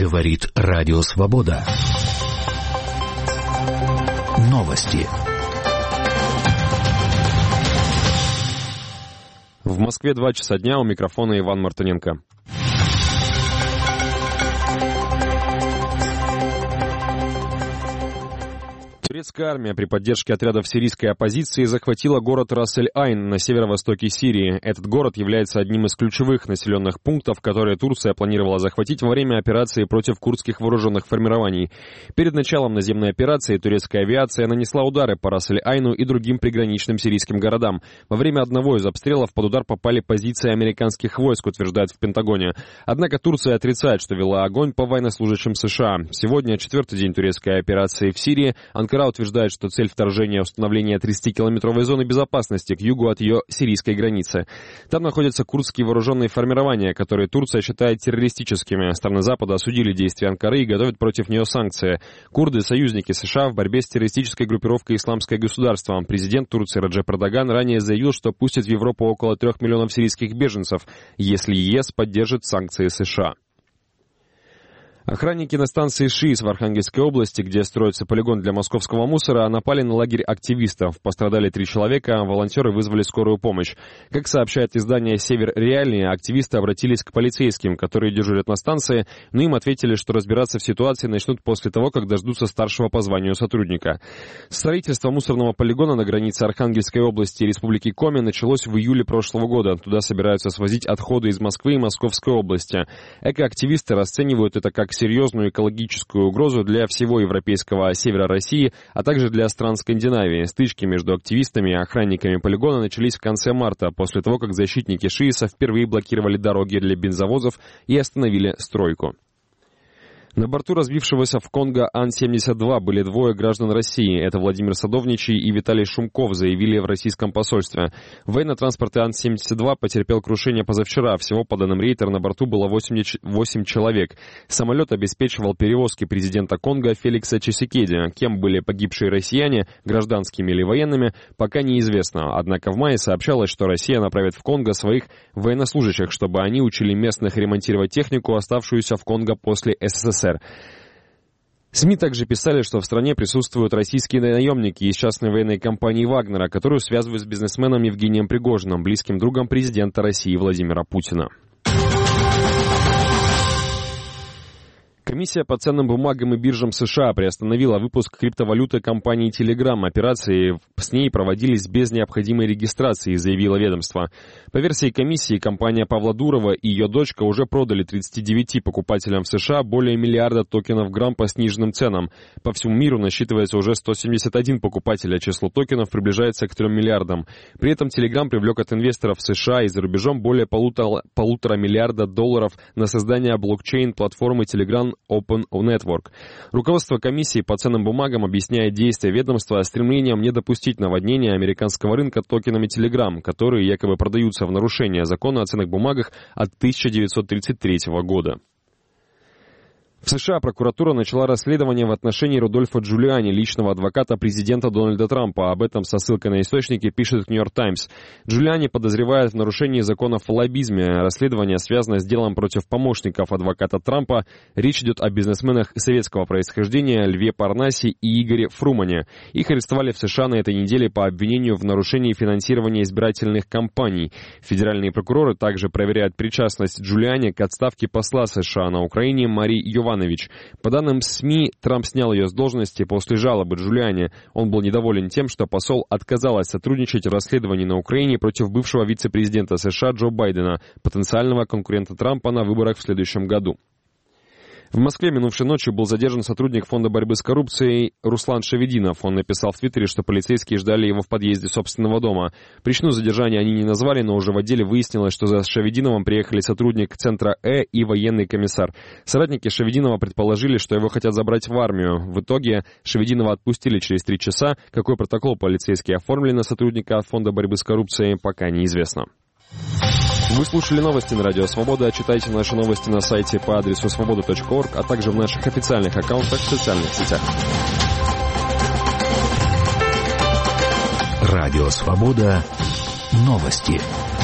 Говорит Радио Свобода. Новости. В Москве 2 часа дня, у микрофона Иван Мартыненко. Турецкая армия при поддержке отрядов сирийской оппозиции захватила город Рас-эль-Айн на северо-востоке Сирии. Этот город является одним из ключевых населенных пунктов, которые Турция планировала захватить во время операции против курдских вооруженных формирований. Перед началом наземной операции турецкая авиация нанесла удары по Рас-эль-Айну и другим приграничным сирийским городам. Во время одного из обстрелов под удар попали позиции американских войск, утверждают в Пентагоне. Однако Турция отрицает, что вела огонь по военнослужащим США. Сегодня четвертый день турецкой операции в Сирии. Анкара утверждает, что цель вторжения — установление 30-километровой зоны безопасности к югу от ее сирийской границы. Там находятся курдские вооруженные формирования, которые Турция считает террористическими. Страны Запада осудили действия Анкары и готовят против нее санкции. Курды — союзники США в борьбе с террористической группировкой «Исламское государство». Президент Турции Раджеп Эрдоган ранее заявил, что пустит в Европу около 3 миллионов сирийских беженцев, если ЕС поддержит санкции США. Охранники на станции ШИС в Архангельской области, где строится полигон для московского мусора, напали на лагерь активистов. Пострадали 3 человека, волонтеры вызвали скорую помощь. Как сообщает издание «Север Реальные», активисты обратились к полицейским, которые дежурят на станции, но им ответили, что разбираться в ситуации начнут после того, как дождутся старшего по званию сотрудника. Строительство мусорного полигона на границе Архангельской области и Республики Коми началось в июле прошлого года. Туда собираются свозить отходы из Москвы и Московской области. Экоактивисты расценивают это как серьезную экологическую угрозу для всего европейского севера России, а также для стран Скандинавии. Стычки между активистами и охранниками полигона начались в конце марта, после того, как защитники ШИИСа впервые блокировали дороги для бензовозов и остановили стройку. На борту разбившегося в Конго Ан-72 были 2 граждан России. Это Владимир Садовничий и Виталий Шумков, заявили в российском посольстве. Военно-транспорт Ан-72 потерпел крушение позавчера. Всего, по данным Рейтер, на борту было 8 человек. Самолет обеспечивал перевозки президента Конго Феликса Чисекеди. Кем были погибшие россияне, гражданскими или военными, пока неизвестно. Однако в мае сообщалось, что Россия направит в Конго своих военнослужащих, чтобы они учили местных ремонтировать технику, оставшуюся в Конго после СССР. СМИ также писали, что в стране присутствуют российские наемники из частной военной компании «Вагнера», которую связывают с бизнесменом Евгением Пригожиным, близким другом президента России Владимира Путина. Комиссия по ценным бумагам и биржам США приостановила выпуск криптовалюты компании Telegram. Операции с ней проводились без необходимой регистрации, заявило ведомство. По версии комиссии, компания Павла Дурова и ее дочка уже продали 39 покупателям в США более 1 миллиарда токенов грамм по сниженным ценам. По всему миру насчитывается уже 171 покупатель, а число токенов приближается к 3 миллиардам. При этом Telegram привлек от инвесторов в США и за рубежом более полутора миллиарда долларов на создание блокчейн-платформы Telegram Open Network. Руководство комиссии по ценным бумагам объясняет действия ведомства стремлением не допустить наводнения американского рынка токенами Telegram, которые якобы продаются в нарушение закона о ценных бумагах от 1933 года. В США прокуратура начала расследование в отношении Рудольфа Джулиани, личного адвоката президента Дональда Трампа. Об этом со ссылкой на источники пишет Нью-Йорк Таймс. Джулиани подозревают в нарушении законов о лоббизме. Расследование связано с делом против помощников адвоката Трампа. Речь идет о бизнесменах советского происхождения Льве Парнасе и Игоре Фрумане. Их арестовали в США на этой неделе по обвинению в нарушении финансирования избирательных кампаний. Федеральные прокуроры также проверяют причастность Джулиани к отставке посла США на Украине Марии Йованович. По данным СМИ, Трамп снял ее с должности после жалобы Джулиани. Он был недоволен тем, что посол отказалась сотрудничать в расследовании на Украине против бывшего вице-президента США Джо Байдена, потенциального конкурента Трампа на выборах в следующем году. В Москве минувшей ночью был задержан сотрудник Фонда борьбы с коррупцией Руслан Шавединов. Он написал в Твиттере, что полицейские ждали его в подъезде собственного дома. Причину задержания они не назвали, но уже в отделе выяснилось, что за Шавединовым приехали сотрудник Центра и военный комиссар. Соратники Шавединова предположили, что его хотят забрать в армию. В итоге Шавединова отпустили через 3 часа. Какой протокол полицейские оформили на сотрудника Фонда борьбы с коррупцией, пока неизвестно. Вы слушали новости на Радио Свобода. Читайте наши новости на сайте по адресу svoboda.org, а также в наших официальных аккаунтах в социальных сетях. Радио Свобода. Новости.